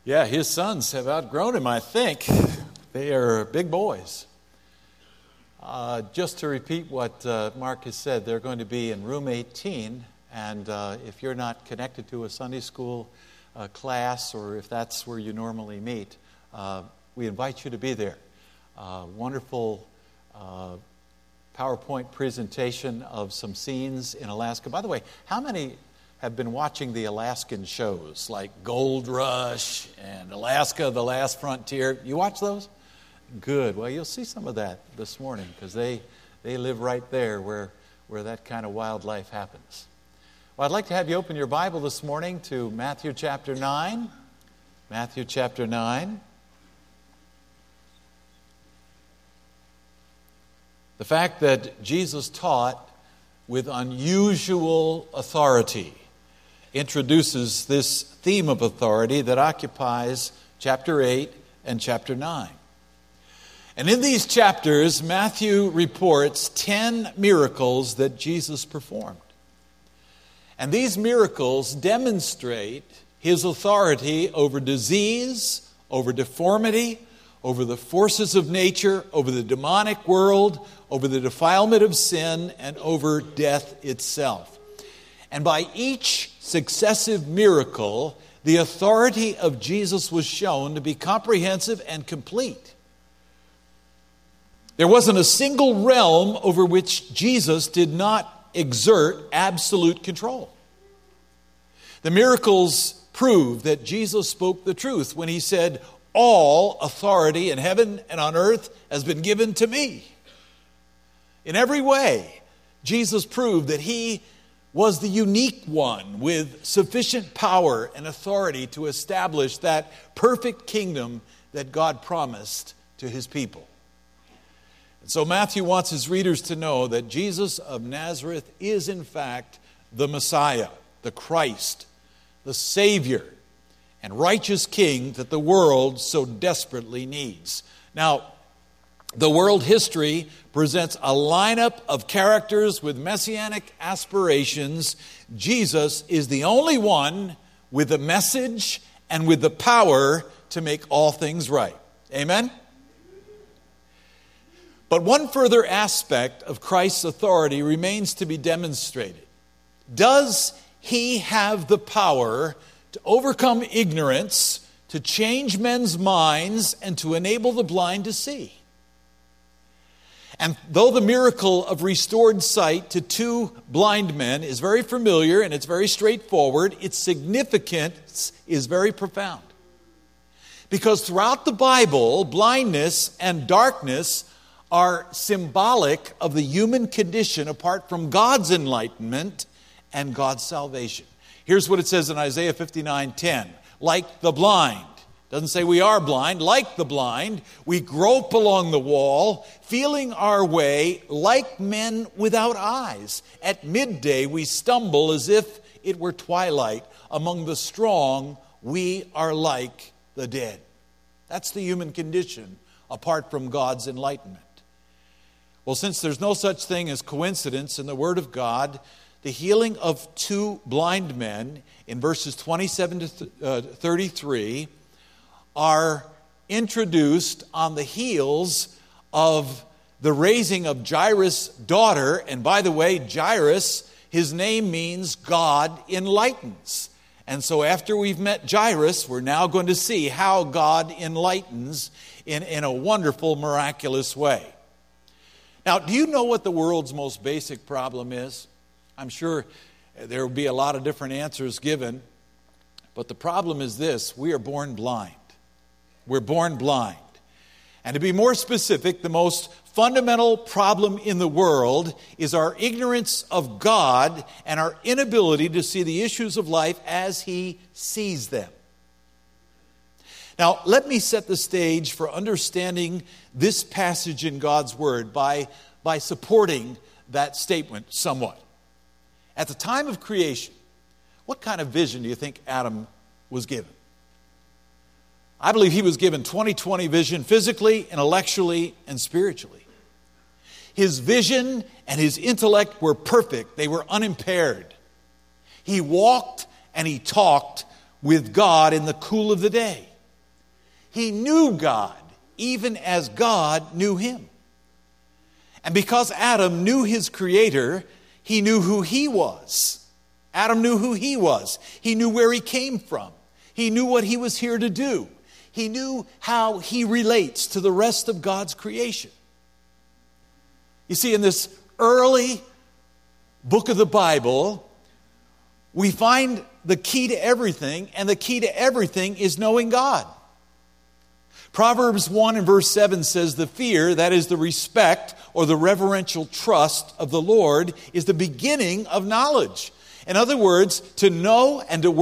Yeah, his sons have outgrown him, I think. They are big boys. Just to repeat what Mark has said, they're going to be in room 18, and if you're not connected to a Sunday school class, or if that's where you normally meet, we invite you to be there. Wonderful PowerPoint presentation of some scenes in Alaska. By the way, how many have been watching the Alaskan shows like Gold Rush and Alaska, The Last Frontier? You watch those? Good. Well, you'll see some of that this morning because they live right there where that kind of wildlife happens. Well, I'd like to have you open your Bible this morning to Matthew chapter 9. Matthew chapter 9. The fact that Jesus taught with unusual authority introduces this theme of authority that occupies chapter 8 and chapter 9. And in these chapters, Matthew reports 10 miracles that Jesus performed. And these miracles demonstrate his authority over disease, over deformity, over the forces of nature, over the demonic world, over the defilement of sin, and over death itself. And by each successive miracle, the authority of Jesus was shown to be comprehensive and complete. There wasn't a single realm over which Jesus did not exert absolute control. The miracles prove that Jesus spoke the truth when he said, "All authority in heaven and on earth has been given to me." In every way, Jesus proved that he was the unique one with sufficient power and authority to establish that perfect kingdom that God promised to his people. And so Matthew wants his readers to know that Jesus of Nazareth is in fact the Messiah, the Christ, the Savior, and righteous King that the world so desperately needs. Now, the world history presents a lineup of characters with messianic aspirations. Jesus is the only one with the message and with the power to make all things right. Amen? But one further aspect of Christ's authority remains to be demonstrated. Does he have the power to overcome ignorance, to change men's minds, and to enable the blind to see? And though the miracle of restored sight to 2 blind men is very familiar and it's very straightforward, its significance is very profound. Because throughout the Bible, blindness and darkness are symbolic of the human condition apart from God's enlightenment and God's salvation. Here's what it says in Isaiah 59:10. Like the blind. Doesn't say we are blind. Like the blind, we grope along the wall, feeling our way like men without eyes. At midday we stumble as if it were twilight. Among the strong, we are like the dead. That's the human condition apart from God's enlightenment. Well, since there's no such thing as coincidence in the Word of God, the healing of 2 blind men in verses 27 to 33 are introduced on the heels of the raising of Jairus' daughter. And by the way, Jairus, his name means God enlightens. And so after we've met Jairus, we're now going to see how God enlightens in a wonderful, miraculous way. Now, do you know what the world's most basic problem is? I'm sure there will be a lot of different answers given, but the problem is this: we are born blind. We're born blind. And to be more specific, the most fundamental problem in the world is our ignorance of God and our inability to see the issues of life as He sees them. Now, let me set the stage for understanding this passage in God's Word by supporting that statement somewhat. At the time of creation, what kind of vision do you think Adam was given? I believe he was given 20/20 vision physically, intellectually, and spiritually. His vision and his intellect were perfect. They were unimpaired. He walked and he talked with God in the cool of the day. He knew God, even as God knew him. And because Adam knew his Creator, he knew who he was. Adam knew who he was. He knew where he came from. He knew what he was here to do. He knew how he relates to the rest of God's creation. You see, in this early book of the Bible, we find the key to everything, and the key to everything is knowing God. Proverbs 1 and verse 7 says, the fear, that is the respect or the reverential trust of the Lord, is the beginning of knowledge. In other words, to know and to